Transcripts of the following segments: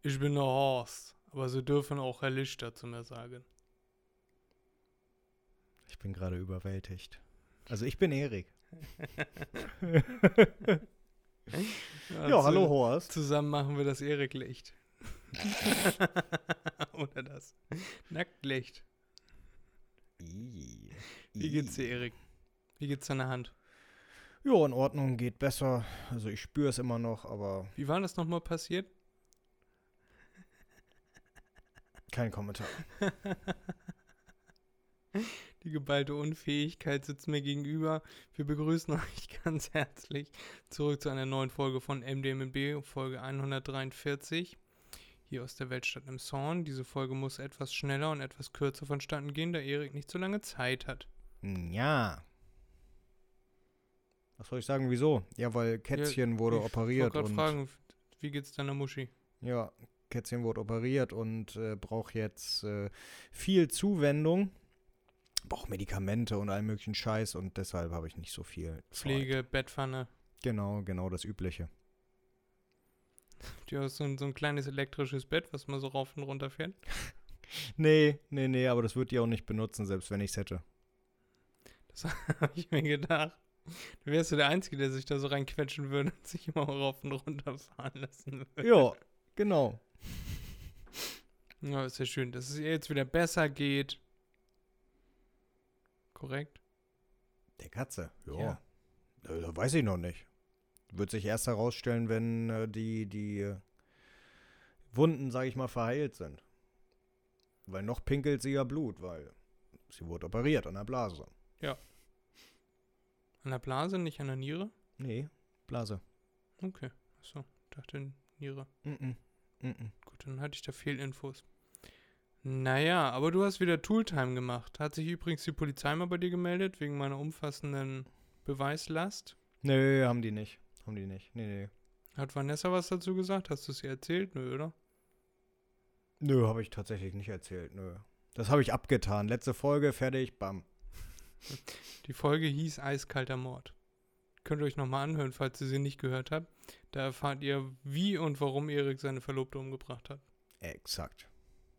Ich bin der Horst, aber Sie dürfen auch Herr Lichter zu mir sagen. Ich bin gerade überwältigt. Also ich bin Erik. Ja, hallo Horst. Zusammen machen wir das Erik-Licht. Oder das Nacktlicht. Wie geht's dir, Erik? Wie geht's deiner Hand? Ja, in Ordnung, geht besser. Also ich spüre es immer noch, aber Wie war das nochmal passiert? kein Kommentar. Die geballte Unfähigkeit sitzt mir gegenüber. Wir begrüßen euch ganz herzlich zurück zu einer neuen Folge von MDMB, Folge 143. Hier aus der Weltstadt im Zorn. Diese Folge muss etwas schneller und etwas kürzer vonstatten gehen, da Erik nicht so lange Zeit hat. Ja. Was soll ich sagen, wieso? Ja, weil Kätzchen wurde operiert. Ich wollte gerade fragen, wie geht's deiner Muschi? Ja, Kätzchen wurde operiert und braucht jetzt viel Zuwendung. Braucht Medikamente und allen möglichen Scheiß und deshalb habe ich nicht so viel Pflege, Zeit. Bettpfanne. Genau das Übliche. Du hast so ein kleines elektrisches Bett, was man so rauf und runter fährt. Nee, aber das würde die auch nicht benutzen, selbst wenn ich es hätte. Das habe ich mir gedacht. Du wärst du der Einzige, der sich da so reinquetschen würde und sich immer rauf und runter fahren lassen würde. Ja, genau. Ja, ist ja schön, dass es ihr jetzt wieder besser geht. Korrekt? Der Katze, ja. Weiß ich noch nicht. Wird sich erst herausstellen, wenn die Wunden, sag ich mal, verheilt sind. Weil noch pinkelt sie ja Blut, weil sie wurde operiert an der Blase. Ja. An der Blase, nicht an der Niere? Nee, Blase. Okay, achso, dachte Niere. Gut, dann hatte ich da Fehlinfos. Naja, aber du hast wieder Tooltime gemacht. Hat sich übrigens die Polizei mal bei dir gemeldet, wegen meiner umfassenden Beweislast? Nee, haben die nicht. Nee. Hat Vanessa was dazu gesagt? Hast du es ihr erzählt? Nö, oder? Nö, habe ich tatsächlich nicht erzählt, nö. Das habe ich abgetan. Letzte Folge, fertig, bam. Die Folge hieß Eiskalter Mord. Könnt ihr euch nochmal anhören, falls ihr sie nicht gehört habt. Da erfahrt ihr, wie und warum Erik seine Verlobte umgebracht hat. Exakt.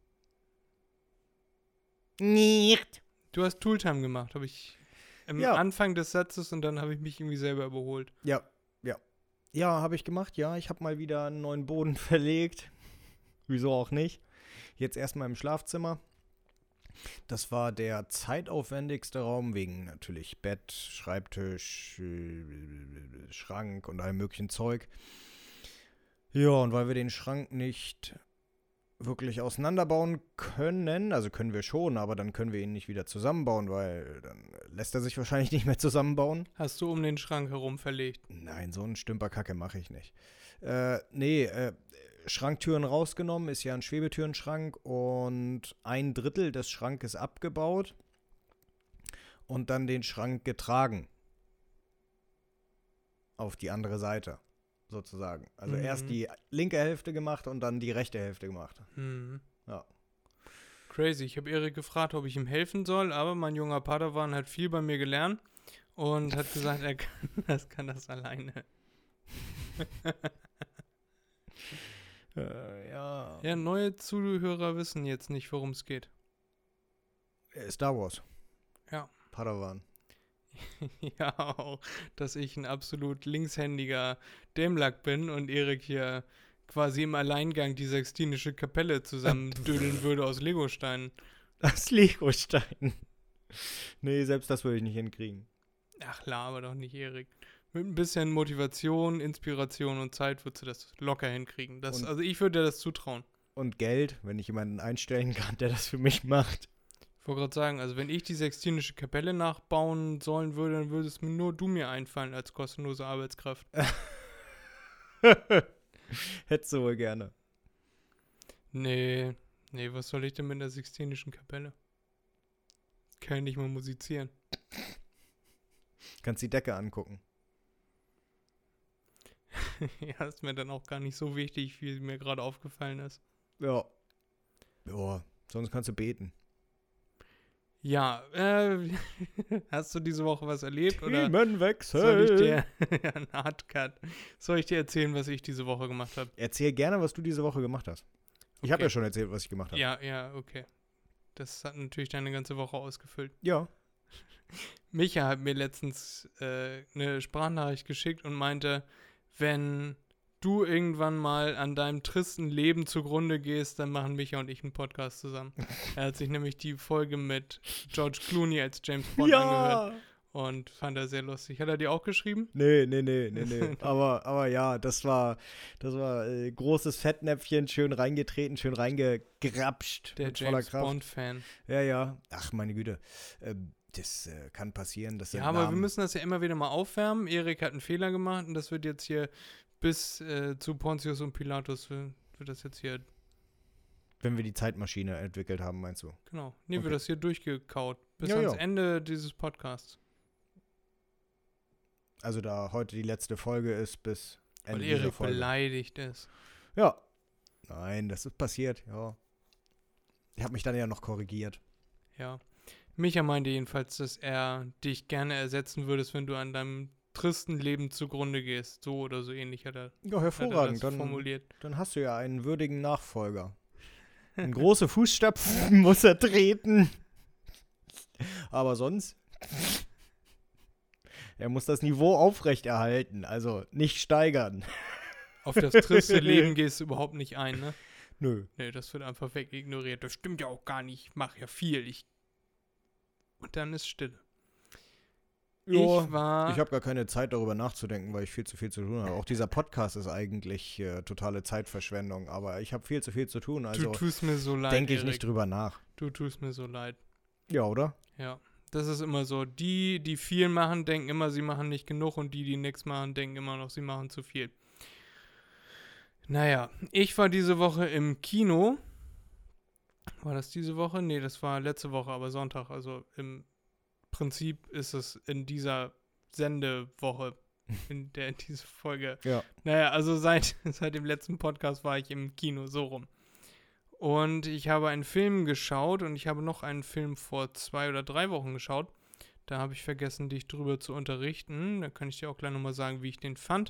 Nicht. Du hast Tooltime gemacht, habe ich am Anfang des Satzes und dann habe ich mich irgendwie selber überholt. Ja, habe ich gemacht, ja. Ich habe mal wieder einen neuen Boden verlegt. Wieso auch nicht. Jetzt erstmal im Schlafzimmer. Das war der zeitaufwendigste Raum, wegen natürlich Bett, Schreibtisch, Schrank und allem möglichen Zeug. Ja, und weil wir den Schrank nicht wirklich auseinanderbauen können, also können wir schon, aber dann können wir ihn nicht wieder zusammenbauen, weil dann lässt er sich wahrscheinlich nicht mehr zusammenbauen. Hast du um den Schrank herum verlegt? Nein, so einen Stümperkacke mache ich nicht. Schranktüren rausgenommen, ist ja ein Schwebetürenschrank und 1/3 des Schrankes abgebaut und dann den Schrank getragen auf die andere Seite, sozusagen. Also erst die linke Hälfte gemacht und dann die rechte Hälfte gemacht. Ja. Crazy. Ich habe Erik gefragt, ob ich ihm helfen soll, aber mein junger Padawan hat viel bei mir gelernt und hat gesagt, er kann das alleine. Ja. Ja, neue Zuhörer wissen jetzt nicht, worum es geht. Star Wars. Ja. Padawan. Ja, auch, dass ich ein absolut linkshändiger Dämlack bin und Erik hier quasi im Alleingang die Sixtinische Kapelle zusammendödeln würde aus Legosteinen. Aus Legosteinen. Nee, selbst das würde ich nicht hinkriegen. Ach, laber doch nicht, Erik. Mit ein bisschen Motivation, Inspiration und Zeit würdest du das locker hinkriegen. Also ich würde dir das zutrauen. Und Geld, wenn ich jemanden einstellen kann, der das für mich macht. Ich wollte gerade sagen, also wenn ich die Sixtinische Kapelle nachbauen sollen würde, dann würde es nur du mir einfallen als kostenlose Arbeitskraft. Hättest du wohl gerne. Nee, was soll ich denn mit der Sixtinischen Kapelle? Kann ich nicht mal musizieren. Kannst die Decke angucken. Ja, ist mir dann auch gar nicht so wichtig, wie mir gerade aufgefallen ist. Ja. Sonst kannst du beten. Ja, hast du diese Woche was erlebt? Oder Themenwechsel. soll ich dir, ja, ein Hardcut, soll ich dir erzählen, was ich diese Woche gemacht habe? Erzähl gerne, was du diese Woche gemacht hast. Ich habe Okay. ja schon erzählt, was ich gemacht habe. Ja, okay. Das hat natürlich deine ganze Woche ausgefüllt. Ja. Micha hat mir letztens eine Sprachnachricht geschickt und meinte, wenn du irgendwann mal an deinem tristen Leben zugrunde gehst, dann machen Micha und ich einen Podcast zusammen. Er hat sich nämlich die Folge mit George Clooney als James Bond angehört und fand er sehr lustig. Hat er dir auch geschrieben? Nee. aber ja, das war großes Fettnäpfchen, schön reingetreten, schön reingegrapscht. Der mit voller James Kraft. Bond-Fan. Ja. Ach, meine Güte. Das kann passieren. Das sind Ja, aber wir Namen. müssen das ja immer wieder mal aufwärmen. Erik hat einen Fehler gemacht und das wird jetzt hier bis zu Pontius und Pilatus wird das jetzt hier, Wenn wir die Zeitmaschine entwickelt haben, meinst du? genau, nee, Okay. wird das hier durchgekaut. Bis Ja, ans ja. Ende dieses Podcasts. Also da heute die letzte Folge ist bis Ende Weil dieser Erik Folge. beleidigt ist. Ja. Nein, das ist passiert, ja. Ich habe mich dann ja noch korrigiert. Ja. Micha meinte jedenfalls, dass er dich gerne ersetzen würdest, wenn du an deinem tristen Leben zugrunde gehst. So oder so ähnlich hat er Ja, hervorragend. das formuliert. Dann hast du ja einen würdigen Nachfolger. In große Fußstapfen muss er treten. Aber sonst, er muss das Niveau aufrechterhalten, also nicht steigern. Auf das triste Leben gehst du überhaupt nicht ein, ne? Nö. Nee, das wird einfach wegignoriert. Das stimmt ja auch gar nicht. Ich mache ja viel. Und dann ist Stille. Ja, Ich war... Ich habe gar keine Zeit, darüber nachzudenken, weil ich viel zu tun habe. Auch dieser Podcast ist eigentlich totale Zeitverschwendung, aber ich habe viel zu tun, du also tust mir so leid, denke ich Erik. nicht drüber nach. Du tust mir so leid. Ja, oder? Ja, das ist immer so. Die viel machen, denken immer, sie machen nicht genug und die nichts machen, denken immer noch, sie machen zu viel. Naja, ich war diese Woche im Kino. War das diese Woche? Nee, das war letzte Woche, aber Sonntag. Also im Prinzip ist es in dieser Sendewoche, in der diese Folge. Ja. Naja, also seit dem letzten Podcast war ich im Kino, so rum. Und ich habe einen Film geschaut und ich habe noch einen Film vor 2 oder 3 Wochen geschaut. Da habe ich vergessen, dich drüber zu unterrichten. Da kann ich dir auch gleich nochmal sagen, wie ich den fand.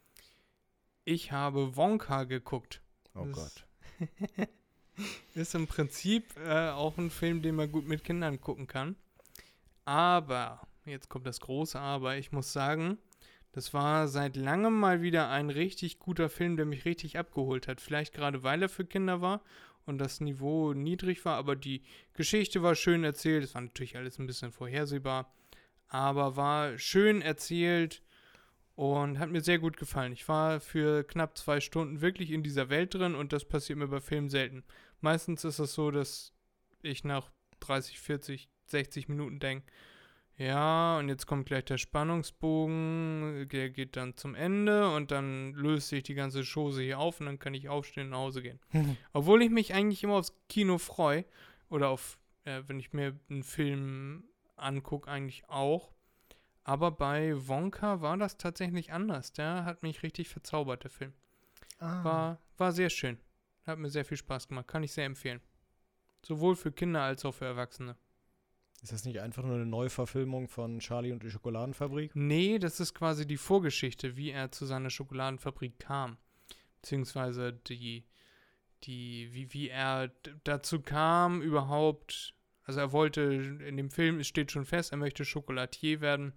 Ich habe Wonka geguckt. Oh Das Gott. ist im Prinzip auch ein Film, den man gut mit Kindern gucken kann. Aber, jetzt kommt das große Aber, ich muss sagen, das war seit langem mal wieder ein richtig guter Film, der mich richtig abgeholt hat. Vielleicht gerade, weil er für Kinder war und das Niveau niedrig war, aber die Geschichte war schön erzählt. Es war natürlich alles ein bisschen vorhersehbar, aber war schön erzählt und hat mir sehr gut gefallen. Ich war für knapp 2 Stunden wirklich in dieser Welt drin und das passiert mir bei Filmen selten. Meistens ist es so, dass ich nach 30, 40, 60 Minuten denke, ja, und jetzt kommt gleich der Spannungsbogen, der geht dann zum Ende und dann löst sich die ganze Chose hier auf und dann kann ich aufstehen und nach Hause gehen. Obwohl ich mich eigentlich immer aufs Kino freue oder auf, wenn ich mir einen Film angucke, eigentlich auch. Aber bei Wonka war das tatsächlich anders. Der hat mich richtig verzaubert, der Film. War sehr schön. Hat mir sehr viel Spaß gemacht. Kann ich sehr empfehlen. Sowohl für Kinder als auch für Erwachsene. Ist das nicht einfach nur eine Neuverfilmung von Charlie und die Schokoladenfabrik? Nee, das ist quasi die Vorgeschichte, wie er zu seiner Schokoladenfabrik kam. Beziehungsweise wie er dazu kam überhaupt. Also er wollte, in dem Film, es steht schon fest, er möchte Schokolatier werden.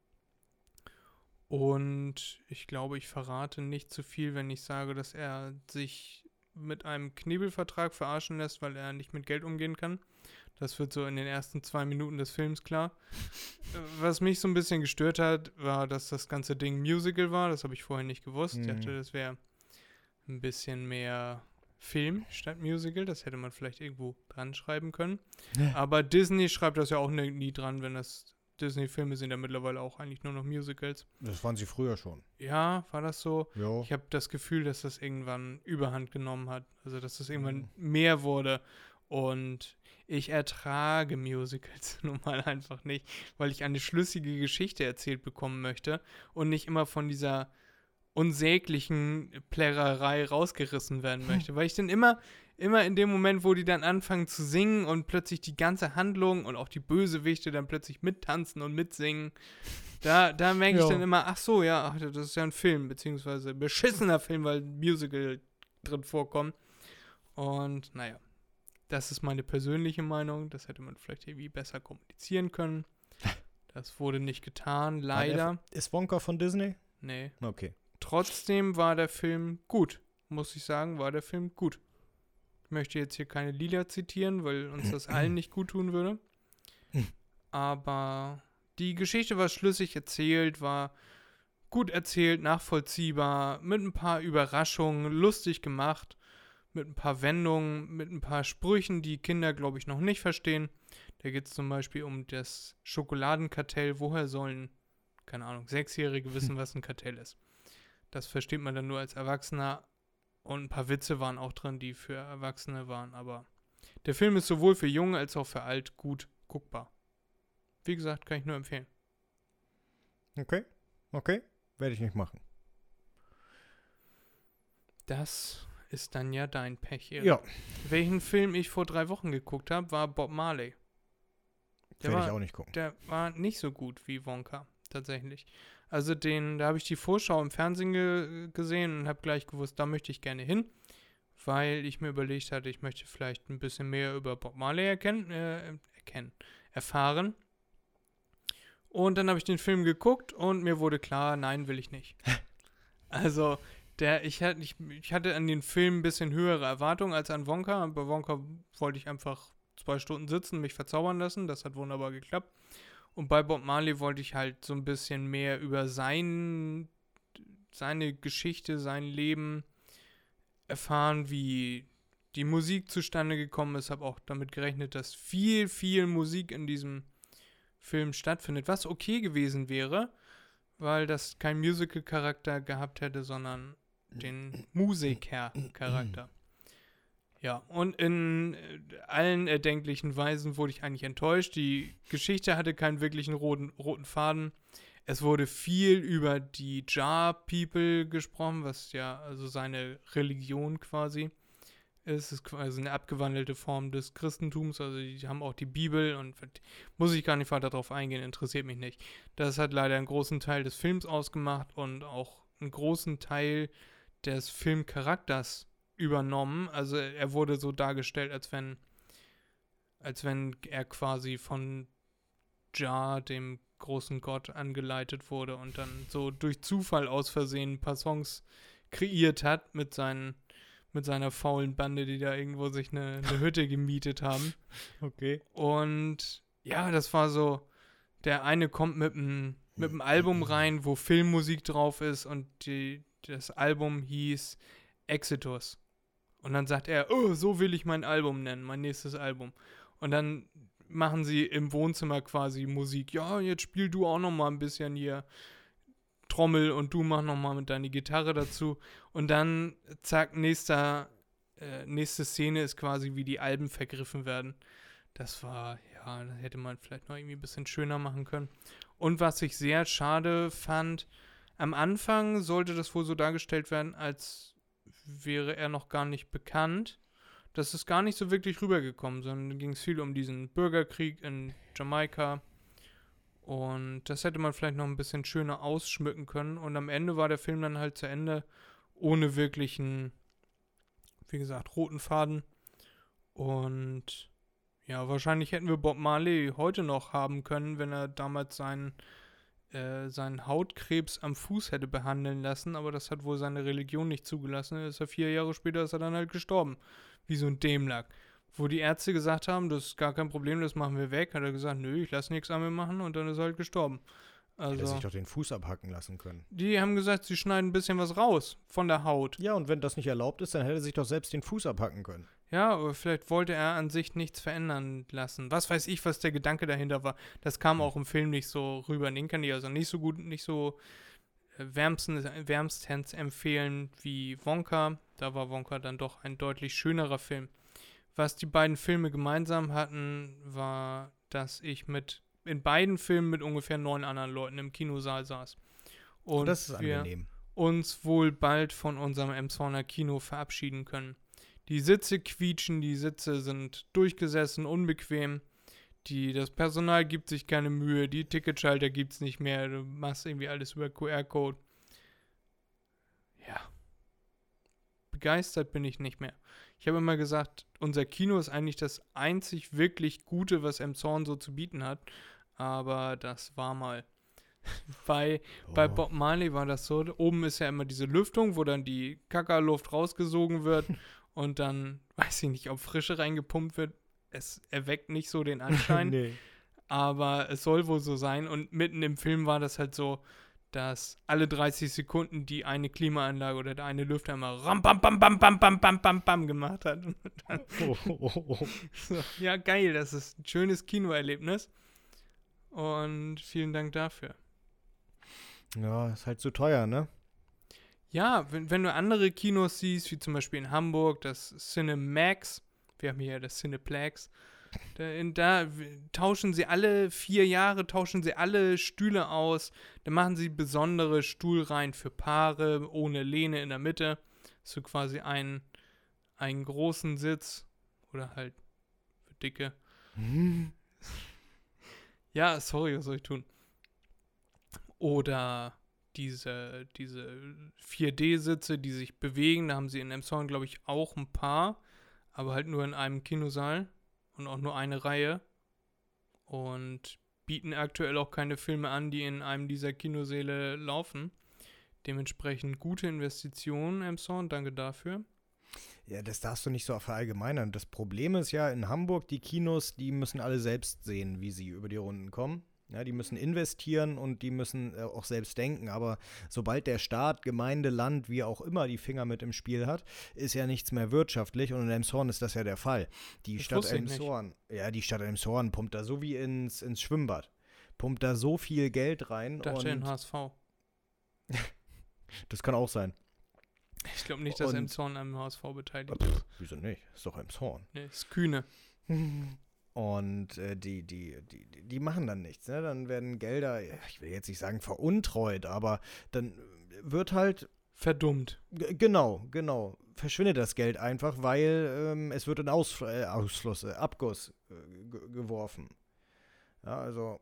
Und ich glaube, ich verrate nicht zu viel, wenn ich sage, dass er sich mit einem Knebelvertrag verarschen lässt, weil er nicht mit Geld umgehen kann. Das wird so in den ersten 2 Minuten des Films klar. Was mich so ein bisschen gestört hat, war, dass das ganze Ding Musical war. Das habe ich vorher nicht gewusst. Ich dachte, das wäre ein bisschen mehr Film statt Musical. Das hätte man vielleicht irgendwo dran schreiben können. Aber Disney schreibt das ja auch nie dran, wenn das Disney-Filme sind ja mittlerweile auch eigentlich nur noch Musicals. Das waren sie früher schon. Ja, war das so? Jo. Ich habe das Gefühl, dass das irgendwann Überhand genommen hat. Also, dass das irgendwann mehr wurde. Und ich ertrage Musicals nun mal einfach nicht, weil ich eine schlüssige Geschichte erzählt bekommen möchte und nicht immer von dieser unsäglichen Plärrerei rausgerissen werden möchte. Weil ich dann immer in dem Moment, wo die dann anfangen zu singen und plötzlich die ganze Handlung und auch die Bösewichte dann plötzlich mittanzen und mitsingen, da merke ich dann immer, ach so, ja, das ist ja ein Film, beziehungsweise ein beschissener Film, weil ein Musical drin vorkommt. Und naja, das ist meine persönliche Meinung. Das hätte man vielleicht irgendwie besser kommunizieren können. Das wurde nicht getan, leider. Ist Wonka von Disney? Nee. Okay. Trotzdem war der Film gut. Muss ich sagen, war der Film gut. Ich möchte jetzt hier keine Lieder zitieren, weil uns das allen nicht gut tun würde. Aber die Geschichte war schlüssig erzählt, war gut erzählt, nachvollziehbar, mit ein paar Überraschungen, lustig gemacht, mit ein paar Wendungen, mit ein paar Sprüchen, die Kinder, glaube ich, noch nicht verstehen. Da geht es zum Beispiel um das Schokoladenkartell. Woher sollen, keine Ahnung, 6-Jährige wissen, was ein Kartell ist? Das versteht man dann nur als Erwachsener. Und ein paar Witze waren auch drin, die für Erwachsene waren. Aber der Film ist sowohl für Jung als auch für alt gut guckbar. Wie gesagt, kann ich nur empfehlen. Okay. Werde ich nicht machen. Das ist dann ja dein Pech, Erik. Ja. Welchen Film ich vor 3 Wochen geguckt habe, war Bob Marley. Werde ich auch nicht gucken. Der war nicht so gut wie Wonka, tatsächlich. Also da habe ich die Vorschau im Fernsehen gesehen und habe gleich gewusst, da möchte ich gerne hin, weil ich mir überlegt hatte, ich möchte vielleicht ein bisschen mehr über Bob Marley erfahren. Und dann habe ich den Film geguckt und mir wurde klar, nein, will ich nicht. Also, ich hatte an den Film ein bisschen höhere Erwartungen als an Wonka. Bei Wonka wollte ich einfach 2 Stunden sitzen, mich verzaubern lassen. Das hat wunderbar geklappt. Und bei Bob Marley wollte ich halt so ein bisschen mehr über seine Geschichte, sein Leben erfahren, wie die Musik zustande gekommen ist. Habe auch damit gerechnet, dass viel, viel Musik in diesem Film stattfindet, was okay gewesen wäre, weil das kein Musical-Charakter gehabt hätte, sondern den Musiker-Charakter. Ja, und in allen erdenklichen Weisen wurde ich eigentlich enttäuscht. Die Geschichte hatte keinen wirklichen roten Faden. Es wurde viel über die Jah-People gesprochen, was ja also seine Religion quasi ist. Es ist quasi eine abgewandelte Form des Christentums. Also die haben auch die Bibel und muss ich gar nicht weiter darauf eingehen, interessiert mich nicht. Das hat leider einen großen Teil des Films ausgemacht und auch einen großen Teil des Filmcharakters übernommen. Also er wurde so dargestellt, als wenn er quasi von Jah, dem großen Gott, angeleitet wurde und dann so durch Zufall aus Versehen ein paar Songs kreiert hat mit seiner faulen Bande, die da irgendwo sich eine Hütte gemietet haben. Okay. Und ja, das war so, der eine kommt mit einem Album rein, wo Filmmusik drauf ist und das Album hieß Exodus. Und dann sagt er, oh, so will ich mein Album nennen, mein nächstes Album. Und dann machen sie im Wohnzimmer quasi Musik. Ja, jetzt spiel du auch noch mal ein bisschen hier Trommel und du mach noch mal mit deiner Gitarre dazu. Und dann, zack, nächste Szene ist quasi, wie die Alben vergriffen werden. Das war, ja, das hätte man vielleicht noch irgendwie ein bisschen schöner machen können. Und was ich sehr schade fand, am Anfang sollte das wohl so dargestellt werden, als wäre er noch gar nicht bekannt. Das ist gar nicht so wirklich rübergekommen, sondern ging es viel um diesen Bürgerkrieg in Jamaika. Und das hätte man vielleicht noch ein bisschen schöner ausschmücken können. Und am Ende war der Film dann halt zu Ende, ohne wirklichen, wie gesagt, roten Faden. Und ja, wahrscheinlich hätten wir Bob Marley heute noch haben können, wenn er damals seinen Hautkrebs am Fuß hätte behandeln lassen, aber das hat wohl seine Religion nicht zugelassen. 4 Jahre später ist er dann halt gestorben, wie so ein Dämlack. Wo die Ärzte gesagt haben, das ist gar kein Problem, das machen wir weg, hat er gesagt, nö, ich lasse nichts an mir machen und dann ist er halt gestorben. Also, hätte sich doch den Fuß abhacken lassen können. Die haben gesagt, sie schneiden ein bisschen was raus von der Haut. Ja, und wenn das nicht erlaubt ist, dann hätte er sich doch selbst den Fuß abhacken können. Ja, aber vielleicht wollte er an sich nichts verändern lassen. Was weiß ich, was der Gedanke dahinter war. Das kam auch im Film nicht so rüber. Den kann ich also nicht so gut, nicht so wärmstens empfehlen wie Wonka. Da war Wonka dann doch ein deutlich schönerer Film. Was die beiden Filme gemeinsam hatten, war, dass ich in beiden Filmen mit ungefähr 9 anderen Leuten im Kinosaal saß. Und das ist angenehm. uns wohl bald von unserem Emshorner Kino verabschieden können. Die Sitze quietschen, die Sitze sind durchgesessen, unbequem. Das Personal gibt sich keine Mühe, die Ticketschalter gibt es nicht mehr, du machst irgendwie alles über QR-Code. Ja. Begeistert bin ich nicht mehr. Ich habe immer gesagt, unser Kino ist eigentlich das einzig wirklich Gute, was Elmshorn so zu bieten hat. Aber das war mal. Bei Bob Marley war das so, oben ist ja immer diese Lüftung, wo dann die Kackerluft rausgesogen wird und dann, weiß ich nicht, ob Frische reingepumpt wird. Es erweckt nicht so den Anschein, Nee. aber es soll wohl so sein. Und mitten im Film war das halt so, dass alle 30 Sekunden die eine Klimaanlage oder der eine Lüfter immer ram, bam, bam, bam, bam, bam, bam, bam, bam gemacht hat. Und dann, so, ja, geil, das ist ein schönes Kinoerlebnis. Und vielen Dank dafür. Ja, ist halt zu teuer, ne? Ja, wenn du andere Kinos siehst, wie zum Beispiel in Hamburg, das Cinemax, wir haben hier ja das Cineplex, da tauschen sie alle 4 Jahre, tauschen sie alle Stühle aus, da machen sie besondere Stuhlreihen für Paare, ohne Lehne in der Mitte, so quasi einen großen Sitz, oder halt für Dicke. Ja, sorry, was soll ich tun? Oder diese 4D-Sitze, die sich bewegen, da haben sie in Elmshorn, glaube ich, auch ein paar, aber halt nur in einem Kinosaal und auch nur eine Reihe und bieten aktuell auch keine Filme an, die in einem dieser Kinosäle laufen. Dementsprechend gute Investitionen, Elmshorn, danke dafür. Ja, das darfst du nicht so verallgemeinern. Das Problem ist ja in Hamburg, die Kinos, die müssen alle selbst sehen, wie sie über die Runden kommen. Ja, die müssen investieren und die müssen auch selbst denken. Aber sobald der Staat, Gemeinde, Land, wie auch immer die Finger mit im Spiel hat, ist ja nichts mehr wirtschaftlich. Und in Elmshorn ist das ja der Fall. Die Stadt Elmshorn pumpt da so wie ins Schwimmbad. Pumpt da so viel Geld rein. Ich dachte in HSV. Das kann auch sein. Ich glaube nicht, dass Elmshorn am HSV beteiligt ist. Wieso nicht? Ist doch Elmshorn. Nee, ist Kühne. Und die machen dann nichts, ne? Dann werden Gelder, ich will jetzt nicht sagen veruntreut, aber dann wird halt verdummt. Genau. Verschwindet das Geld einfach, weil es wird in Abguss geworfen. Ja, also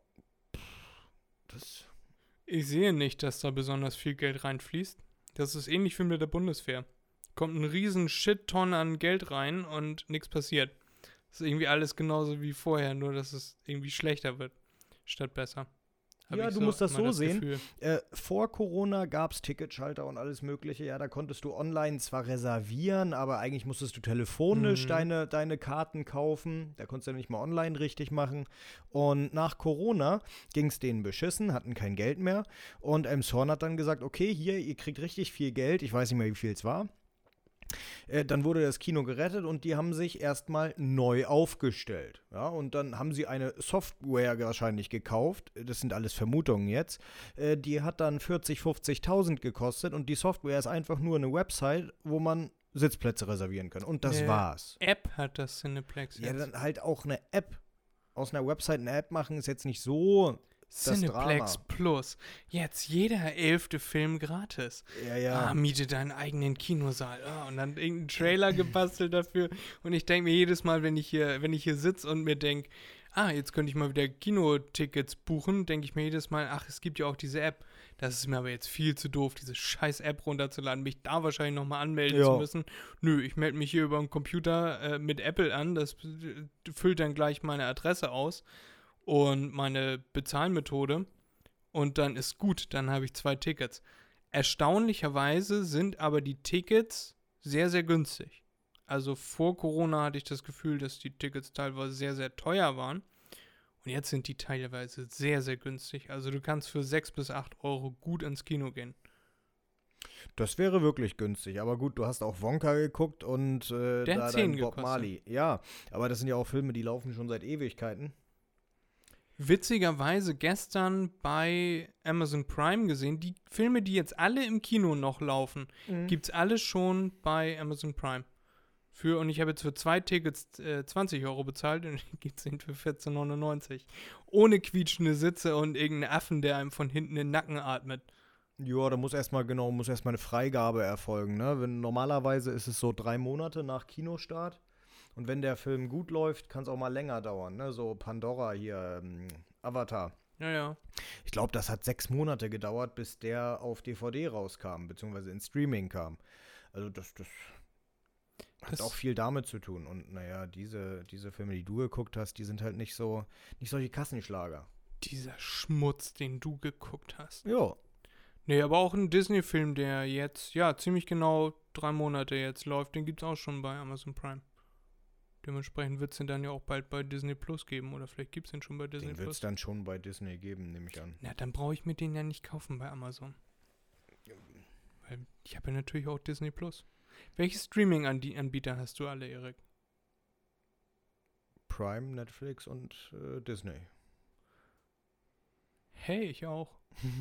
ich sehe nicht, dass da besonders viel Geld reinfließt. Das ist ähnlich wie mit der Bundeswehr. Kommt ein riesen Shit-Ton an Geld rein und nichts passiert. Das ist irgendwie alles genauso wie vorher, nur dass es irgendwie schlechter wird, statt besser. Ja, du musst das so sehen. Vor Corona gab es Ticketschalter und alles mögliche. Ja, da konntest du online zwar reservieren, aber eigentlich musstest du telefonisch deine Karten kaufen. Da konntest du ja nicht mal online richtig machen. Und nach Corona ging es denen beschissen, hatten kein Geld mehr. Und Elmshorn hat dann gesagt, okay, hier, ihr kriegt richtig viel Geld. Ich weiß nicht mehr, wie viel es war. Dann wurde das Kino gerettet und die haben sich erstmal neu aufgestellt. Ja, und dann haben sie eine Software wahrscheinlich gekauft. Das sind alles Vermutungen jetzt. Die hat dann 40.000, 50.000 gekostet und die Software ist einfach nur eine Website, wo man Sitzplätze reservieren kann. Und das war's. App hat das Cineplex jetzt. Ja, dann halt auch eine App. Aus einer Website eine App machen ist jetzt nicht so Cineplex Plus. Jetzt jeder 11. Film gratis. Ja. Miete deinen eigenen Kinosaal. Und dann irgendeinen Trailer gebastelt dafür. Und ich denke mir jedes Mal, wenn ich hier sitze und mir denke, jetzt könnte ich mal wieder Kinotickets buchen, denke ich mir jedes Mal, es gibt ja auch diese App. Das ist mir aber jetzt viel zu doof, diese scheiß App runterzuladen, mich da wahrscheinlich nochmal anmelden zu müssen. Nö, ich melde mich hier über den Computer mit Apple an. Das füllt dann gleich meine Adresse aus. Und meine Bezahlmethode und dann ist gut, dann habe ich 2 Tickets. Erstaunlicherweise sind aber die Tickets sehr, sehr günstig. Also vor Corona hatte ich das Gefühl, dass die Tickets teilweise sehr, sehr teuer waren und jetzt sind die teilweise sehr, sehr günstig. Also du kannst für 6 bis 8 Euro gut ins Kino gehen. Das wäre wirklich günstig, aber gut, du hast auch Wonka geguckt und der hat 10 Bob Marley. Ja, aber das sind ja auch Filme, die laufen schon seit Ewigkeiten. Witzigerweise gestern bei Amazon Prime gesehen, die Filme, die jetzt alle im Kino noch laufen, gibt's alle schon bei Amazon Prime. Und ich habe jetzt für 2 Tickets 20 Euro bezahlt und die gibt's für 14,99. Ohne quietschende Sitze und irgendeinen Affen, der einem von hinten in den Nacken atmet. Ja, da muss erstmal eine Freigabe erfolgen, ne? Normalerweise ist es so 3 Monate nach Kinostart. Und wenn der Film gut läuft, kann es auch mal länger dauern, ne? So Pandora hier, Avatar. Ja, ja. Ich glaube, das hat 6 Monate gedauert, bis der auf DVD rauskam, beziehungsweise in Streaming kam. Also das hat auch viel damit zu tun. Und naja, diese Filme, die du geguckt hast, die sind halt nicht solche Kassenschlager. Dieser Schmutz, den du geguckt hast. Ja. Nee, aber auch ein Disney-Film, der jetzt, ja, ziemlich genau 3 Monate jetzt läuft, den gibt's auch schon bei Amazon Prime. Dementsprechend wird es den dann ja auch bald bei Disney Plus geben. Oder vielleicht gibt es den schon bei Disney Plus. Den wird es dann schon bei Disney geben, nehme ich an. Na, dann brauche ich mir den ja nicht kaufen bei Amazon. Weil ich habe ja natürlich auch Disney Plus. Welche Streaming-Anbieter hast du alle, Erik? Prime, Netflix und Disney. Hey, ich auch.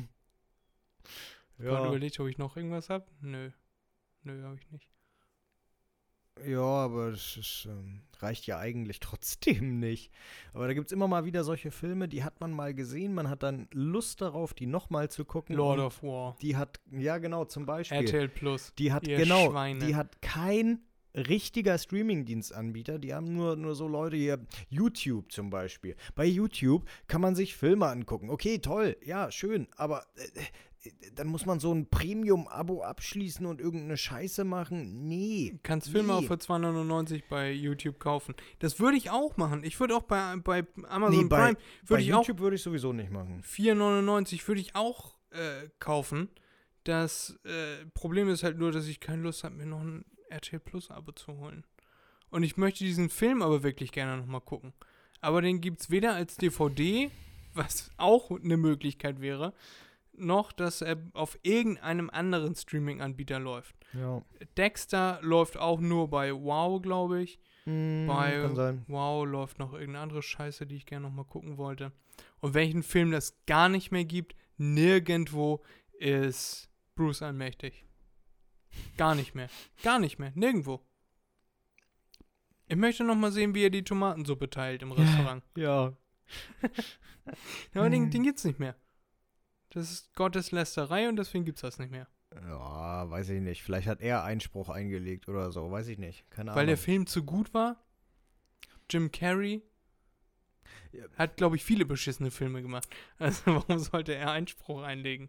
Ja. Gerade überlegt, ob ich noch irgendwas habe? Nö, habe ich nicht. Ja, aber das reicht ja eigentlich trotzdem nicht. Aber da gibt es immer mal wieder solche Filme, die hat man mal gesehen, man hat dann Lust darauf, die nochmal zu gucken. Lord of War. Die hat, ja genau, zum Beispiel. RTL Plus. Die hat, ihr genau, Schweine. die hat kein richtiger Streaming-Dienstanbieter. Die haben nur so Leute hier, YouTube zum Beispiel. Bei YouTube kann man sich Filme angucken. Okay, toll, ja, schön, aber dann muss man so ein Premium-Abo abschließen und irgendeine Scheiße machen. Nee. Kannst Filme auch für 2,99 bei YouTube kaufen. Das würde ich auch machen. Ich würde auch bei Amazon Prime, bei YouTube würde ich sowieso nicht machen. 4,99 würde ich auch kaufen. Das Problem ist halt nur, dass ich keine Lust habe, mir noch ein RTL Plus Abo zu holen. Und ich möchte diesen Film aber wirklich gerne nochmal gucken. Aber den gibt es weder als DVD, was auch eine Möglichkeit wäre, noch, dass er auf irgendeinem anderen Streaming-Anbieter läuft. Ja. Dexter läuft auch nur bei Wow, glaube ich. Bei kann sein. Wow läuft noch irgendeine andere Scheiße, die ich gerne nochmal gucken wollte. Und welchen Film das gar nicht mehr gibt, nirgendwo, ist Bruce Allmächtig. Gar nicht mehr. Gar nicht mehr. Nirgendwo. Ich möchte nochmal sehen, wie er die Tomatensuppe teilt im Restaurant. Ja. Aber den gibt's nicht mehr. Das ist Gotteslästerei und deswegen gibt's das nicht mehr. Ja, weiß ich nicht. Vielleicht hat er Einspruch eingelegt oder so. Weiß ich nicht. Keine Ahnung. Weil der Film zu gut war. Jim Carrey hat, glaube ich, viele beschissene Filme gemacht. Also warum sollte er Einspruch einlegen?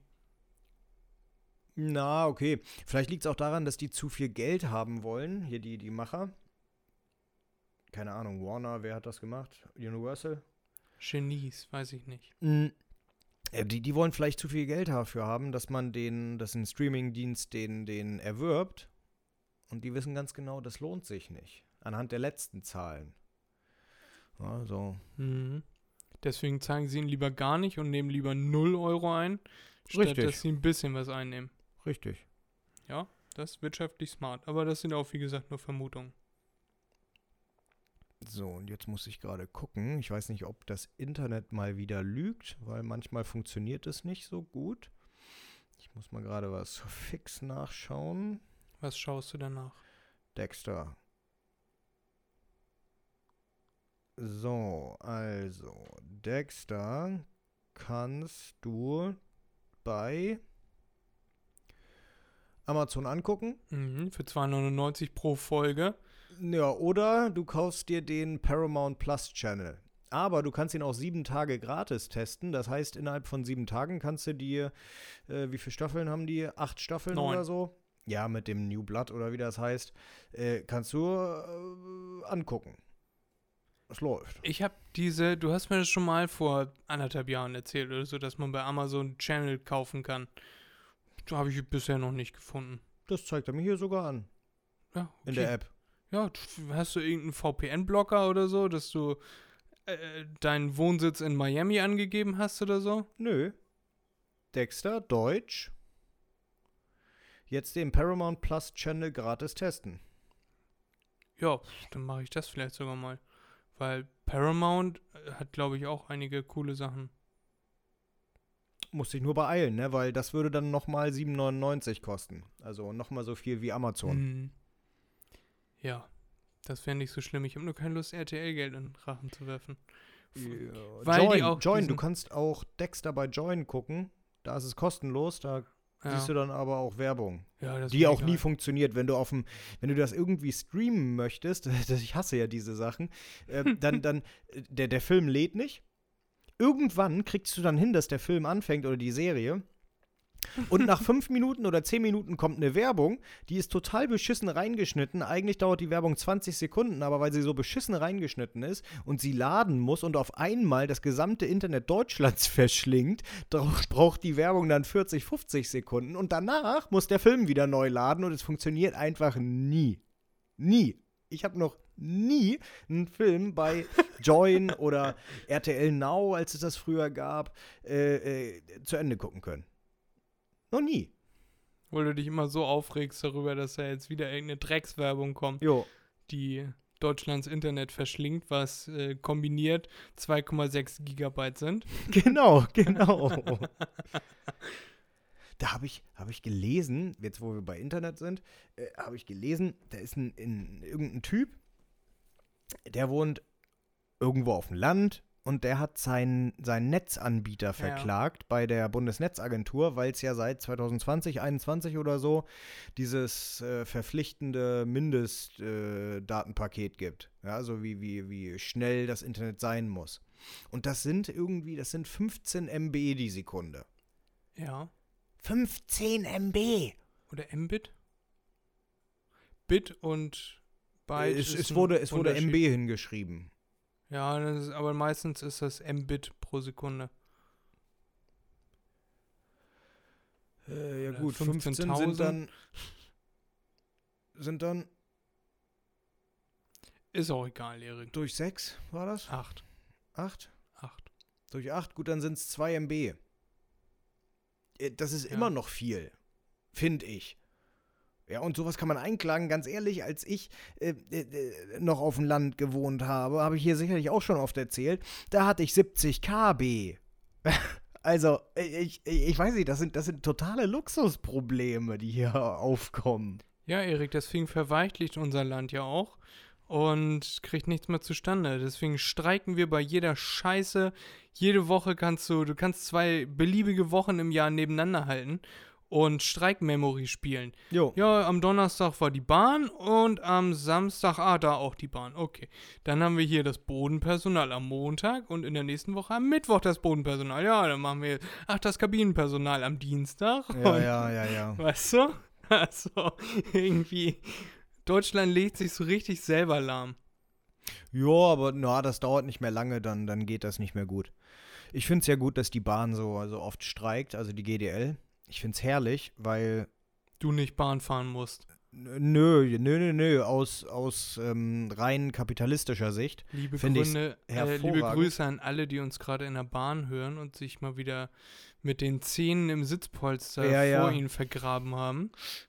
Na, okay. Vielleicht liegt es auch daran, dass die zu viel Geld haben wollen. Hier die Macher. Keine Ahnung, Warner, wer hat das gemacht? Universal? Genies, weiß ich nicht. Die wollen vielleicht zu viel Geld dafür haben, dass ein Streaming-Dienst den erwirbt. Und die wissen ganz genau, das lohnt sich nicht. Anhand der letzten Zahlen. Also. Deswegen zeigen sie ihn lieber gar nicht und nehmen lieber 0 Euro ein, statt Richtig. dass sie ein bisschen was einnehmen. Richtig. Ja, das ist wirtschaftlich smart. Aber das sind auch, wie gesagt, nur Vermutungen. So, und jetzt muss ich gerade gucken. Ich weiß nicht, ob das Internet mal wieder lügt, weil manchmal funktioniert es nicht so gut. Ich muss mal gerade was fix nachschauen. Was schaust du danach? Dexter. So, also, Dexter kannst du bei Amazon angucken. Für 2,99 pro Folge. Ja, oder du kaufst dir den Paramount Plus Channel. Aber du kannst ihn auch 7 Tage gratis testen. Das heißt, innerhalb von 7 Tagen kannst du dir, wie viele Staffeln haben die? 8 Staffeln 9. oder so? Ja, mit dem New Blood oder wie das heißt, kannst du angucken. Es läuft. Ich habe du hast mir das schon mal vor 1,5 Jahren erzählt oder so, dass man bei Amazon Channel kaufen kann. Da habe ich bisher noch nicht gefunden. Das zeigt er mir hier sogar an. Ja, okay. In der App. Ja, hast du irgendeinen VPN-Blocker oder so, dass du deinen Wohnsitz in Miami angegeben hast oder so? Nö. Dexter, Deutsch. Jetzt den Paramount Plus Channel gratis testen. Ja, dann mache ich das vielleicht sogar mal. Weil Paramount hat, glaube ich, auch einige coole Sachen. Muss ich nur beeilen, ne? Weil das würde dann nochmal 7,99 kosten. Also nochmal so viel wie Amazon. Ja, das wäre nicht so schlimm. Ich habe nur keine Lust, RTL-Geld in den Rachen zu werfen. Ja. Join, du kannst auch Dexter bei Join gucken. Da ist es kostenlos. Da siehst du dann aber auch Werbung. Ja, das ist Die mir auch nie egal. funktioniert. Wenn du das irgendwie streamen möchtest, ich hasse ja diese Sachen, dann der Film lädt nicht. Irgendwann kriegst du dann hin, dass der Film anfängt oder die Serie. Und nach 5 Minuten oder 10 Minuten kommt eine Werbung, die ist total beschissen reingeschnitten. Eigentlich dauert die Werbung 20 Sekunden, aber weil sie so beschissen reingeschnitten ist und sie laden muss und auf einmal das gesamte Internet Deutschlands verschlingt, braucht die Werbung dann 40, 50 Sekunden und danach muss der Film wieder neu laden und es funktioniert einfach nie. Nie. Ich habe noch nie einen Film bei Join oder RTL Now, als es das früher gab, zu Ende gucken können. Noch nie. Weil du dich immer so aufregst darüber, dass da jetzt wieder irgendeine Dreckswerbung kommt, Jo. die Deutschlands Internet verschlingt, was kombiniert 2,6 Gigabyte sind. Genau. Da habe ich gelesen, jetzt wo wir bei Internet sind, habe ich gelesen, da ist irgendein Typ, der wohnt irgendwo auf dem Land und der hat seinen Netzanbieter verklagt bei der Bundesnetzagentur, weil es ja seit 2020, 2021 oder so dieses verpflichtende Mindestdatenpaket gibt. Ja, so wie schnell das Internet sein muss. Und das sind 15 MB die Sekunde. Ja. 15 MB! Oder Mbit? Bit und Byte. Es wurde MB hingeschrieben. Ja, aber meistens ist das Mbit pro Sekunde. Ja Oder gut, 15 15.000. sind dann Ist auch egal, Erik. durch 6, war das? 8. 8? 8. Durch 8, gut, dann sind es 2 MB. Das ist immer noch viel, finde ich. Ja, und sowas kann man einklagen, ganz ehrlich, als ich noch auf dem Land gewohnt habe ich hier sicherlich auch schon oft erzählt, da hatte ich 70 KB. Also, ich weiß nicht, das sind totale Luxusprobleme, die hier aufkommen. Ja, Erik, deswegen verweichlicht unser Land ja auch und kriegt nichts mehr zustande. Deswegen streiken wir bei jeder Scheiße. Jede Woche kannst du kannst 2 beliebige Wochen im Jahr nebeneinander halten und Streikmemory spielen. Jo. Ja, am Donnerstag war die Bahn und am Samstag, da auch die Bahn. Okay. Dann haben wir hier das Bodenpersonal am Montag und in der nächsten Woche am Mittwoch das Bodenpersonal. Ja, dann machen wir, das Kabinenpersonal am Dienstag. Ja. Weißt du? Also, irgendwie, Deutschland legt sich so richtig selber lahm. Ja, aber das dauert nicht mehr lange, dann geht das nicht mehr gut. Ich finde es ja gut, dass die Bahn so oft streikt, also die GDL. Ich finde es herrlich, weil Du nicht Bahn fahren musst. Nö, aus rein kapitalistischer Sicht. Liebe Finde ich's Liebe hervorragend. Grüße an alle, die uns gerade in der Bahn hören und sich mal wieder mit den Zähnen im Sitzpolster vor ihnen vergraben haben.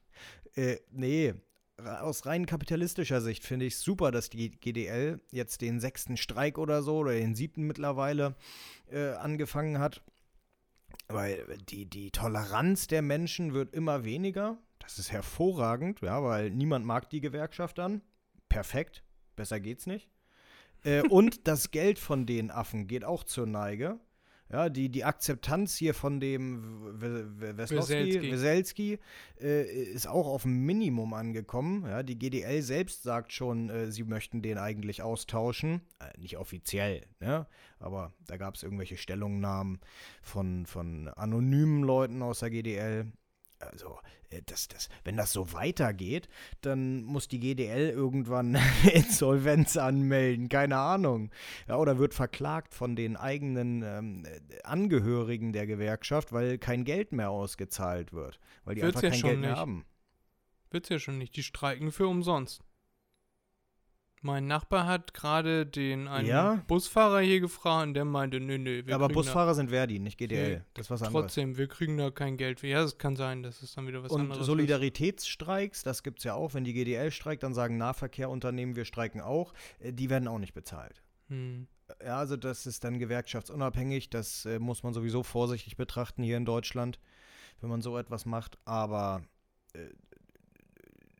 Aus rein kapitalistischer Sicht finde ich es super, dass die GDL jetzt den 6. Streik oder so, oder den 7. mittlerweile angefangen hat. Weil die Toleranz der Menschen wird immer weniger. Das ist hervorragend, ja, weil niemand mag die Gewerkschaft dann. Perfekt, besser geht's nicht. Und das Geld von den Affen geht auch zur Neige. Ja, die Akzeptanz hier von dem Weselski ist auch auf ein Minimum angekommen. Ja, die GDL selbst sagt schon, sie möchten den eigentlich austauschen. Nicht offiziell, ne? Aber da gab es irgendwelche Stellungnahmen von anonymen Leuten aus der GDL. Also, wenn das so weitergeht, dann muss die GDL irgendwann Insolvenz anmelden, keine Ahnung. Ja, oder wird verklagt von den eigenen Angehörigen der Gewerkschaft, weil kein Geld mehr ausgezahlt wird. Weil die Wird's einfach kein ja schon Geld mehr nicht. haben. Wird's ja schon nicht. Die streiken für umsonst. Mein Nachbar hat gerade einen Busfahrer hier gefragt und der meinte, nö, Aber Busfahrer sind Verdi, nicht GDL. Nee, Das ist was anderes. trotzdem, wir kriegen da kein Geld für. Ja, es kann sein, dass es dann wieder was Und anderes ist. Solidaritätsstreiks, das gibt es ja auch. Wenn die GDL streikt, dann sagen Nahverkehrunternehmen, wir streiken auch. Die werden auch nicht bezahlt. Ja, also das ist dann gewerkschaftsunabhängig. Das muss man sowieso vorsichtig betrachten hier in Deutschland, wenn man so etwas macht. Aber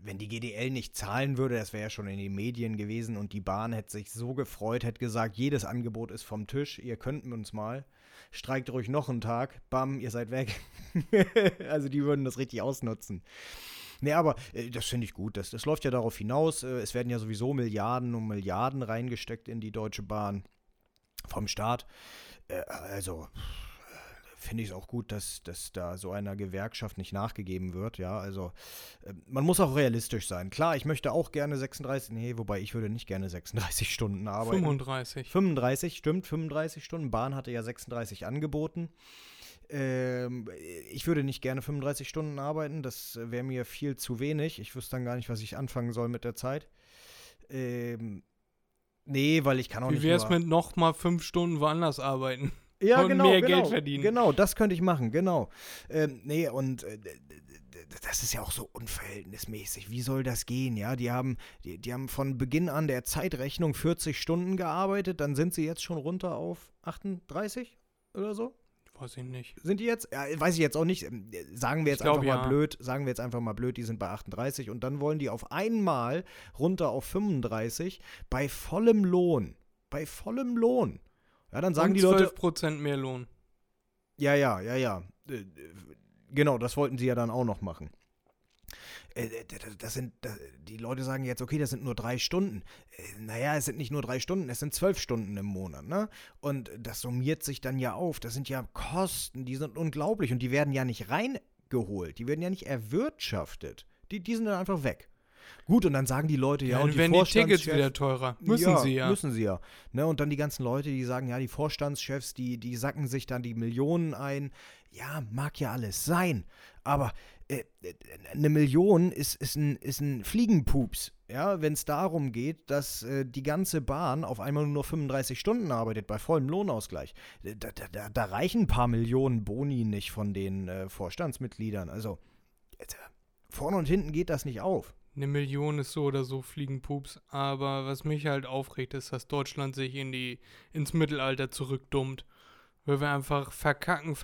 wenn die GDL nicht zahlen würde, das wäre ja schon in den Medien gewesen und die Bahn hätte sich so gefreut, hätte gesagt, jedes Angebot ist vom Tisch, ihr könnt uns mal, streikt ruhig noch einen Tag, bam, ihr seid weg. Also die würden das richtig ausnutzen. Nee, aber das finde ich gut, das läuft ja darauf hinaus, es werden ja sowieso Milliarden und Milliarden reingesteckt in die Deutsche Bahn vom Staat, also finde ich es auch gut, dass da so einer Gewerkschaft nicht nachgegeben wird, ja, also man muss auch realistisch sein. Klar, ich möchte auch gerne 36, wobei ich würde nicht gerne 36 Stunden arbeiten. 35. 35, stimmt, 35 Stunden. Bahn hatte ja 36 angeboten. Ich würde nicht gerne 35 Stunden arbeiten, das wäre mir viel zu wenig. Ich wüsste dann gar nicht, was ich anfangen soll mit der Zeit. Nee, weil ich kann auch nicht. Wie wär's mit nochmal 5 Stunden woanders arbeiten? Ja, und mehr Geld verdienen. Genau, das könnte ich machen, genau. Das ist ja auch so unverhältnismäßig. Wie soll das gehen, ja? Die haben von Beginn an der Zeitrechnung 40 Stunden gearbeitet, dann sind sie jetzt schon runter auf 38 oder so? Weiß ich nicht. Sind die jetzt? Ja, weiß ich jetzt auch nicht. Sagen wir jetzt einfach mal blöd, die sind bei 38 und dann wollen die auf einmal runter auf 35 bei vollem Lohn. Bei vollem Lohn. Ja, dann sagen und die Leute 12% mehr Lohn. Ja. Genau, das wollten sie ja dann auch noch machen. Die Leute sagen jetzt, okay, das sind nur 3 Stunden. Naja, es sind nicht nur 3 Stunden, es sind 12 Stunden im Monat, ne? Und das summiert sich dann ja auf. Das sind ja Kosten, die sind unglaublich und die werden ja nicht reingeholt, die werden ja nicht erwirtschaftet. Die sind dann einfach weg. Gut, und dann sagen die Leute, ja, und dann werden die Tickets wieder teurer. Müssen sie ja. Ne, und dann die ganzen Leute, die sagen, ja, die Vorstandschefs, die sacken sich dann die Millionen ein. Ja, mag ja alles sein, aber eine Million ist ein Fliegenpups, ja, wenn es darum geht, dass die ganze Bahn auf einmal nur 35 Stunden arbeitet, bei vollem Lohnausgleich. Da reichen ein paar Millionen Boni nicht von den Vorstandsmitgliedern. Also, vorne und hinten geht das nicht auf. 1 Million ist so oder so Fliegenpups, aber was mich halt aufregt, ist, dass Deutschland sich ins Mittelalter zurückdummt. Weil wir einfach verkacken.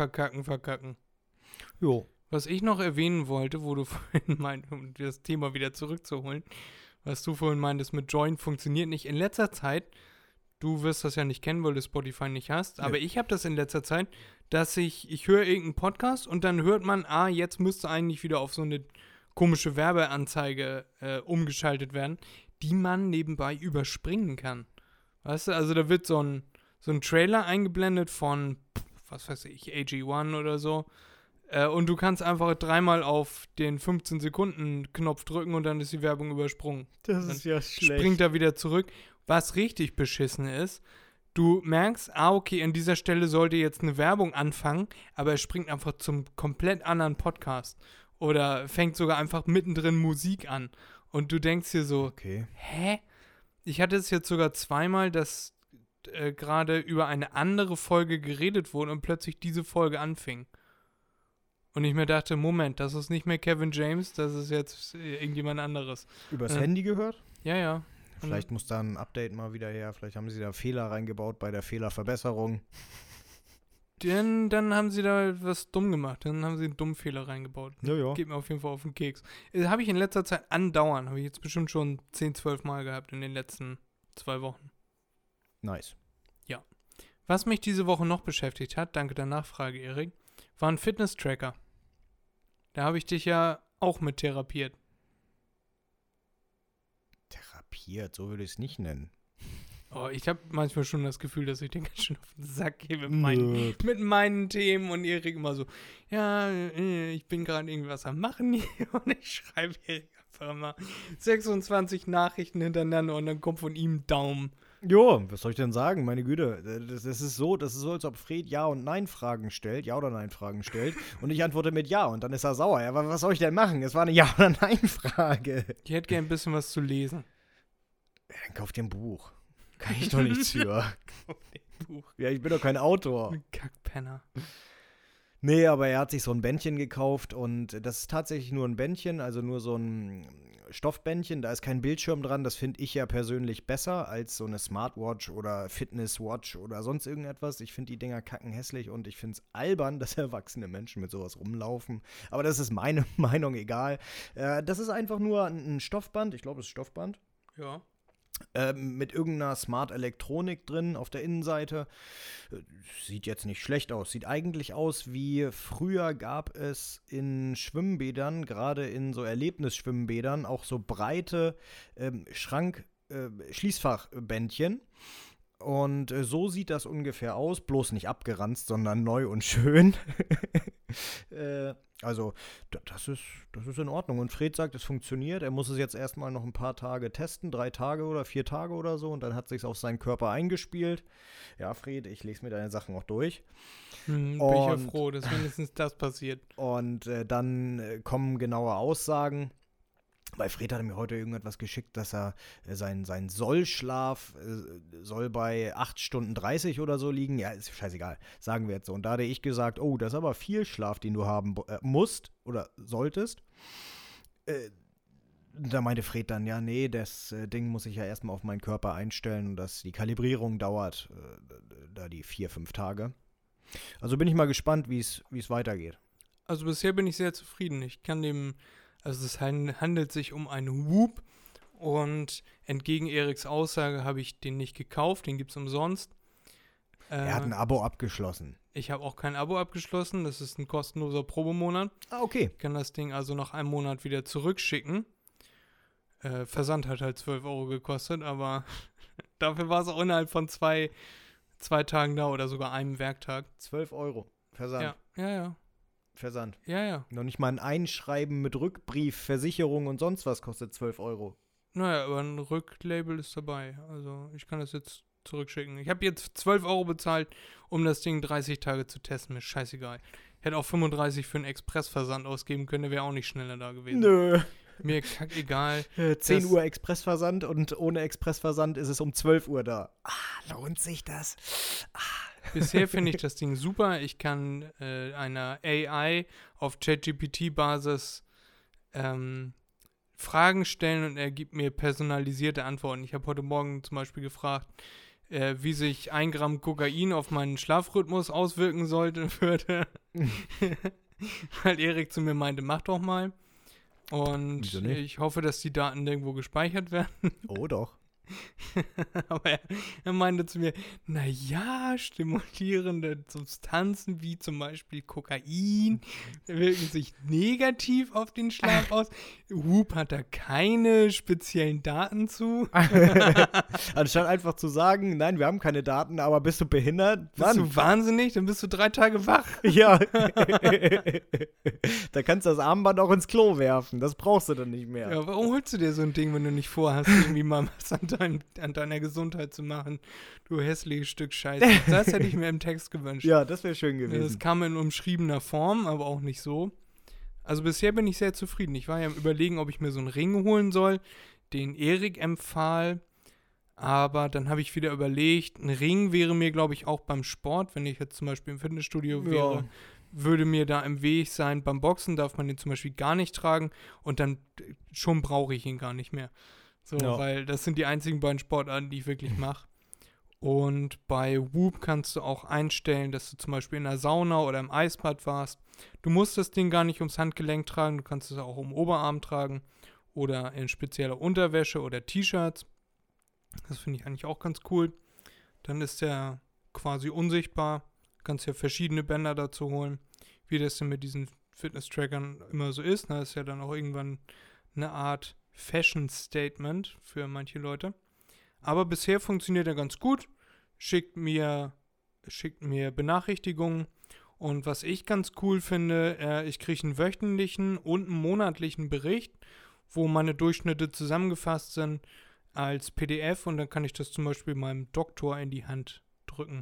Jo. Was ich noch erwähnen wollte, wo du vorhin meintest, um das Thema wieder zurückzuholen, was du vorhin meintest mit Join funktioniert nicht. In letzter Zeit, du wirst das ja nicht kennen, weil du Spotify nicht hast, aber ich habe das in letzter Zeit, dass ich höre irgendeinen Podcast und dann hört man, jetzt müsste eigentlich wieder auf so eine komische Werbeanzeige umgeschaltet werden, die man nebenbei überspringen kann. Weißt du, also da wird so ein Trailer eingeblendet von, was weiß ich, AG1 oder so. Und du kannst einfach 3-mal auf den 15-Sekunden-Knopf drücken und dann ist die Werbung übersprungen. Das ist ja schlecht. Springt er wieder zurück. Was richtig beschissen ist, du merkst, okay, an dieser Stelle sollte jetzt eine Werbung anfangen, aber er springt einfach zum komplett anderen Podcast. Oder fängt sogar einfach mittendrin Musik an. Und du denkst dir so, okay. Hä? Ich hatte es jetzt sogar 2-mal, dass gerade über eine andere Folge geredet wurde und plötzlich diese Folge anfing. Und ich mir dachte, Moment, das ist nicht mehr Kevin James, das ist jetzt irgendjemand anderes. Übers Handy gehört? Ja. Vielleicht muss da ein Update mal wieder her, vielleicht haben sie da Fehler reingebaut bei der Fehlerverbesserung. Dann haben sie da was dumm gemacht, dann haben sie einen dummen Fehler reingebaut. Ja. Geht mir auf jeden Fall auf den Keks. Habe ich in letzter Zeit andauernd, habe ich jetzt bestimmt schon 10-12 Mal gehabt in den letzten 2 Wochen. Nice. Ja. Was mich diese Woche noch beschäftigt hat, danke der Nachfrage, Erik, war ein Fitness-Tracker. Da habe ich dich ja auch mit therapiert. Therapiert, so würde ich es nicht nennen. Oh, ich habe manchmal schon das Gefühl, dass ich den ganz schön auf den Sack gehe mit meinen Themen und Erik immer so, ja, ich bin gerade irgendwas am Machen hier und ich schreibe Erik einfach mal 26 Nachrichten hintereinander und dann kommt von ihm ein Daumen. Jo, was soll ich denn sagen? Meine Güte, das ist so, als ob Fred Ja- und Nein-Fragen stellt, Ja- oder Nein-Fragen stellt und ich antworte mit Ja und dann ist er sauer. Ja, was soll ich denn machen? Es war eine Ja- oder Nein-Frage. Ich hätte gern ein bisschen was zu lesen. Ja, dann kauf dir ein Buch. Kann ich doch nichts für. Ja, ich bin doch kein Autor. Ein Kackpenner. Nee, aber er hat sich so ein Bändchen gekauft und das ist tatsächlich nur ein Bändchen, also nur so ein Stoffbändchen, da ist kein Bildschirm dran. Das finde ich ja persönlich besser als so eine Smartwatch oder Fitnesswatch oder sonst irgendetwas. Ich finde die Dinger kackenhässlich und ich finde es albern, dass erwachsene Menschen mit sowas rumlaufen. Aber das ist meine Meinung, egal. Das ist einfach nur ein Stoffband. Ich glaube, es ist Stoffband. Ja. Mit irgendeiner Smart Elektronik drin auf der Innenseite. Sieht jetzt nicht schlecht aus. Sieht eigentlich aus wie früher gab es in Schwimmbädern, gerade in so Erlebnisschwimmbädern, auch so breite Schließfachbändchen. Und so sieht das ungefähr aus, bloß nicht abgeranzt, sondern neu und schön. Also, das ist in Ordnung. Und Fred sagt, es funktioniert. Er muss es jetzt erstmal noch ein paar Tage testen, 3 Tage oder 4 Tage oder so. Und dann hat es sich auf seinen Körper eingespielt. Ja, Fred, ich lese mir deine Sachen auch durch. Bin ich ja froh, dass wenigstens das passiert. Und dann kommen genaue Aussagen. Weil Fred hat mir heute irgendetwas geschickt, dass er sein Sollschlaf soll bei 8 Stunden 30 oder so liegen. Ja, ist scheißegal, sagen wir jetzt so. Und da hatte ich gesagt, oh, das ist aber viel Schlaf, den du haben musst oder solltest. Da meinte Fred dann, ja, nee, das Ding muss ich ja erstmal auf meinen Körper einstellen und die Kalibrierung dauert da die 4-5 Tage. Also bin ich mal gespannt, wie es weitergeht. Also bisher bin ich sehr zufrieden. Also es handelt sich um einen Whoop und entgegen Eriks Aussage habe ich den nicht gekauft, den gibt es umsonst. Er hat ein Abo abgeschlossen. Ich habe auch kein Abo abgeschlossen, das ist ein kostenloser Probemonat. Ah, okay. Ich kann das Ding also nach einem Monat wieder zurückschicken. Versand hat halt 12 Euro gekostet, aber dafür war es auch innerhalb von zwei Tagen da oder sogar einem Werktag. 12 Euro. Versand. Ja. Versand. Ja. Noch nicht mal ein Einschreiben mit Rückbrief, Versicherung und sonst was kostet 12 Euro. Naja, aber ein Rücklabel ist dabei. Also ich kann das jetzt zurückschicken. Ich habe jetzt 12 Euro bezahlt, um das Ding 30 Tage zu testen. Mir scheißegal. Ich hätte auch 35 für einen Expressversand ausgeben können, der wäre auch nicht schneller da gewesen. Nö. Mir kackegal. 10 Uhr Expressversand und ohne Expressversand ist es um 12 Uhr da. Lohnt sich das? Bisher finde ich das Ding super. Ich kann einer AI auf ChatGPT-Basis Fragen stellen und er gibt mir personalisierte Antworten. Ich habe heute Morgen zum Beispiel gefragt, wie sich 1 Gramm Kokain auf meinen Schlafrhythmus auswirken würde. Weil Erik zu mir meinte, mach doch mal. Und ich hoffe, dass die Daten nirgendwo gespeichert werden. Oh doch. Aber er meinte zu mir, naja, stimulierende Substanzen wie zum Beispiel Kokain wirken sich negativ auf den Schlaf aus. Whoop hat da keine speziellen Daten zu. Anstatt einfach zu sagen, nein, wir haben keine Daten, aber bist du behindert? Bist du wahnsinnig? Dann bist du 3 Tage wach. Ja. Da kannst du das Armband auch ins Klo werfen. Das brauchst du dann nicht mehr. Ja, warum holst du dir so ein Ding, wenn du nicht vorhast, irgendwie mal was an deiner Gesundheit zu machen? Du hässliches Stück Scheiße. Das hätte ich mir im Text gewünscht. Ja, das wäre schön gewesen. Das kam in umschriebener Form, aber auch nicht so. Also bisher bin ich sehr zufrieden. Ich war ja am Überlegen, ob ich mir so einen Ring holen soll, den Erik empfahl. Aber dann habe ich wieder überlegt, ein Ring wäre mir, glaube ich, auch beim Sport, wenn ich jetzt zum Beispiel im Fitnessstudio wäre, würde mir da im Weg sein. Beim Boxen darf man den zum Beispiel gar nicht tragen und dann schon brauche ich ihn gar nicht mehr. So, weil das sind die einzigen beiden Sportarten, die ich wirklich mache. Und bei Whoop kannst du auch einstellen, dass du zum Beispiel in der Sauna oder im Eisbad warst. Du musst das Ding gar nicht ums Handgelenk tragen, du kannst es auch um den Oberarm tragen oder in spezieller Unterwäsche oder T-Shirts. Das finde ich eigentlich auch ganz cool. Dann ist der quasi unsichtbar. Du kannst ja verschiedene Bänder dazu holen, wie das denn mit diesen Fitness-Trackern immer so ist. Das ist ja dann auch irgendwann eine Art Fashion-Statement für manche Leute. Aber bisher funktioniert er ganz gut. Schickt mir Benachrichtigungen. Und was ich ganz cool finde, ich kriege einen wöchentlichen und einen monatlichen Bericht, wo meine Durchschnitte zusammengefasst sind als PDF und dann kann ich das zum Beispiel meinem Doktor in die Hand drücken.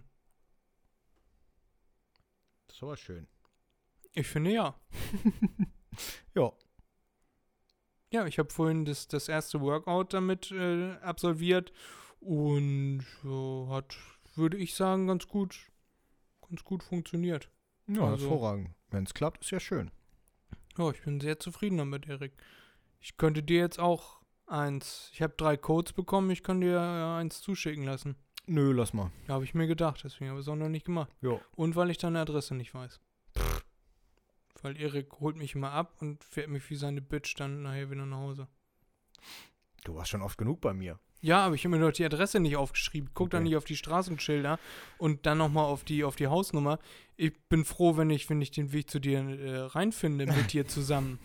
Das ist aber schön. Ich finde ja. Ja. Ja, ich habe vorhin das erste Workout damit absolviert und hat, würde ich sagen, ganz gut funktioniert. Ja, also, hervorragend. Wenn es klappt, ist ja schön. Ja, ich bin sehr zufrieden damit, Erik. Ich könnte dir jetzt auch ich habe 3 Codes bekommen, ich kann dir eins zuschicken lassen. Nö, lass mal. Ja, habe ich mir gedacht, deswegen habe ich es auch noch nicht gemacht. Jo. Und weil ich deine Adresse nicht weiß. Weil Erik holt mich immer ab und fährt mich wie seine Bitch dann nachher wieder nach Hause. Du warst schon oft genug bei mir. Ja, aber ich habe mir doch die Adresse nicht aufgeschrieben. Guck dann Okay. nicht auf die Straßenschilder und dann nochmal auf die Hausnummer. Ich bin froh, wenn ich den Weg zu dir reinfinde mit dir zusammen.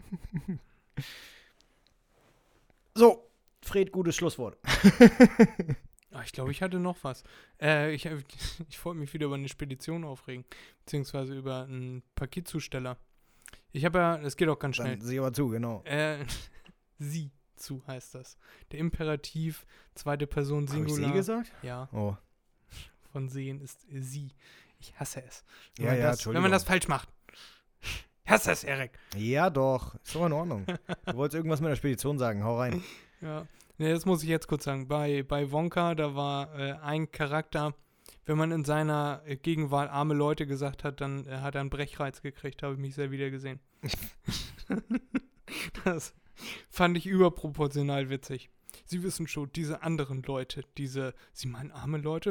So, Fred, gutes Schlusswort. Ich glaube, ich hatte noch was. Ich wollte mich wieder über eine Spedition aufregen, beziehungsweise über einen Paketzusteller. Ich habe ja, das geht auch ganz schnell. Dann sieh aber zu, genau. Sie zu heißt das. Der Imperativ, zweite Person Habe ich Singular. sie gesagt? Ja, Oh. von sehen ist sie. Ich hasse es. Ja, man ja, wenn man das falsch macht. Ich hasse es, Erik. Ja, doch. Ist doch in Ordnung. Du wolltest irgendwas mit der Spedition sagen. Hau rein. Ja. Nee, das muss ich jetzt kurz sagen. Bei Wonka, da war ein Charakter, wenn man in seiner Gegenwart arme Leute gesagt hat, dann hat er einen Brechreiz gekriegt. Da habe ich mich sehr wieder gesehen. Das fand ich überproportional witzig. Sie wissen schon, diese anderen Leute, Sie meinen arme Leute?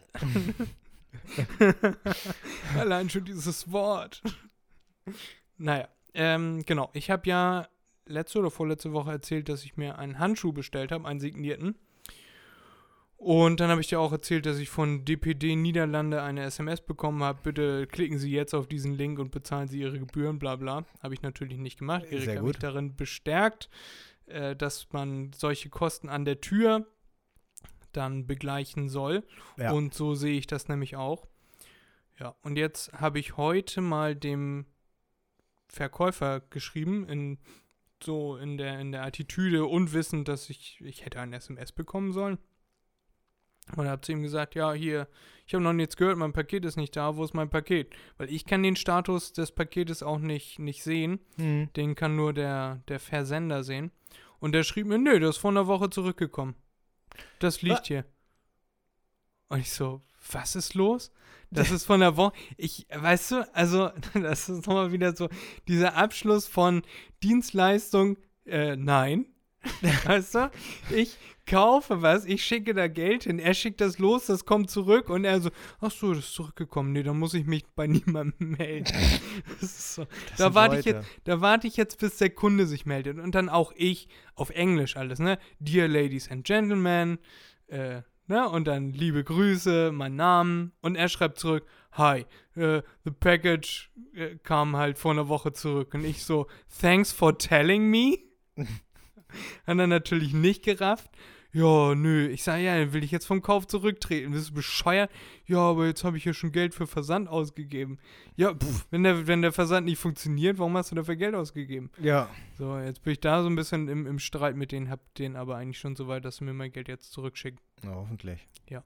Allein schon dieses Wort. Naja, genau. Ich habe ja letzte oder vorletzte Woche erzählt, dass ich mir einen Handschuh bestellt habe, einen signierten. Und dann habe ich dir auch erzählt, dass ich von DPD Niederlande eine SMS bekommen habe. Bitte klicken Sie jetzt auf diesen Link und bezahlen Sie Ihre Gebühren, bla bla. Habe ich natürlich nicht gemacht. Erik hat mich darin bestärkt, dass man solche Kosten an der Tür dann begleichen soll. Ja. Und so sehe ich das nämlich auch. Ja, und jetzt habe ich heute mal dem Verkäufer geschrieben, in der Attitüde, unwissend, dass ich hätte ein SMS bekommen sollen. Und habe zu ihm gesagt, ja, hier, ich habe noch nichts gehört, mein Paket ist nicht da, wo ist mein Paket? Weil ich kann den Status des Paketes auch nicht sehen, den kann nur der Versender sehen. Und der schrieb mir, nö, das ist vor einer Woche zurückgekommen. Das liegt hier. Und ich so, was ist los? Das ist von der Woche. Weißt du, also, das ist nochmal wieder so, dieser Abschluss von Dienstleistung, nein. Weißt du, ich kaufe was, ich schicke da Geld hin, er schickt das los, das kommt zurück und er so, ach so, das ist zurückgekommen. Nee, dann muss ich mich bei niemandem melden. Das ist so. Da warte ich jetzt, bis der Kunde sich meldet. Und dann auch ich auf Englisch alles, ne? Dear Ladies and Gentlemen, ne? Und dann liebe Grüße, mein Name. Und er schreibt zurück, hi, the package kam halt vor einer Woche zurück. Und ich so, thanks for telling me. Hat er natürlich nicht gerafft. Ja, nö. Ich sage, ja, dann will ich jetzt vom Kauf zurücktreten. Bist du bescheuert? Ja, aber jetzt habe ich ja schon Geld für Versand ausgegeben. Ja, wenn der Versand nicht funktioniert, warum hast du dafür Geld ausgegeben? Ja. So, jetzt bin ich da so ein bisschen im Streit mit denen, hab den aber eigentlich schon so weit, dass sie mir mein Geld jetzt zurückschicken. Na, hoffentlich. Ja.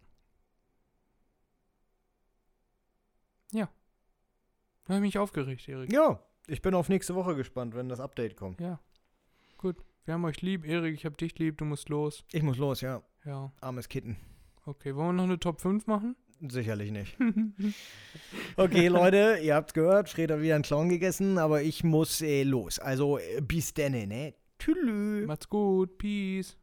Ja. Da habe ich mich aufgeregt, Erik. Ja, ich bin auf nächste Woche gespannt, wenn das Update kommt. Ja. Gut. Wir haben euch lieb, Erik, ich hab dich lieb, du musst los. Ich muss los, ja. Ja. Armes Kitten. Okay, wollen wir noch eine Top 5 machen? Sicherlich nicht. Okay, Leute, ihr habt's gehört, Fred hat wieder einen Clown gegessen, aber ich muss los. Also bis denne, ne? Tschüss. Macht's gut, peace.